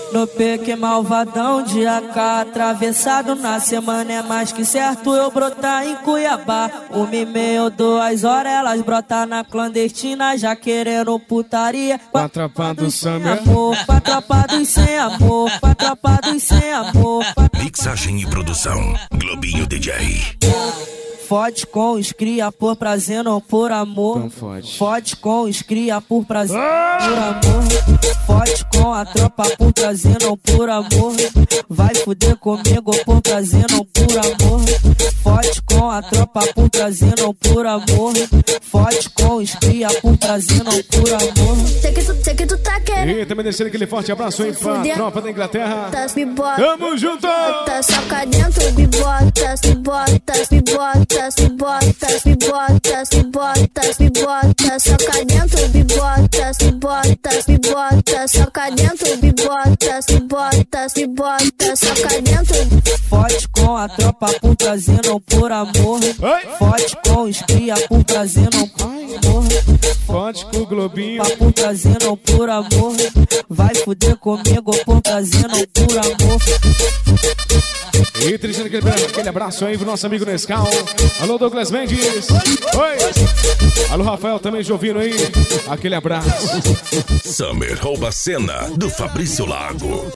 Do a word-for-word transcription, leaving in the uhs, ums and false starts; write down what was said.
No pique malvadão de A K, atravessado na semana é mais que certo eu brotar em Cuiabá. Uma e meia, duas horas elas brotar na clandestina já querendo putaria. Com a tropa do Summer, amor, com a tropa dos sem amor, com a tropa dos sem amor. Mixagem e produção, Globinho D J. Fode com os cria por prazer, não por amor. Não fode. Fode com os cria por prazer, por amor. Fode com a tropa por prazer, não por amor. Vai fuder comigo por prazer, não por amor. Fode com a tropa por prazer, não por amor. Fode com os cria por prazer, não por amor. Sei que tu, sei que tu tá querendo. E também descendo aquele forte abraço aí pra tropa da Inglaterra. Me bota, tamo junto! Tá soca dentro, me bota, me bota, me bota, me bota, me bota, me bota, me bota, soca dentro, me bota, me bota, me bota, soca dentro, me bota, me bota, me bota, soca dentro. Fode com a tropa por prazer, não por amor. Fode com os cria por prazer, não por amor. Fode com o Globinho por prazer, não por amor. Vai fuder comigo por prazer, não por amor. E trazendo aquele, aquele abraço aí pro nosso amigo Nescau. Alô, Douglas Mendes. Oi. Alô, Rafael, também de ouvindo aí. Aquele abraço. Summer rouba a cena do Fabrício Lago.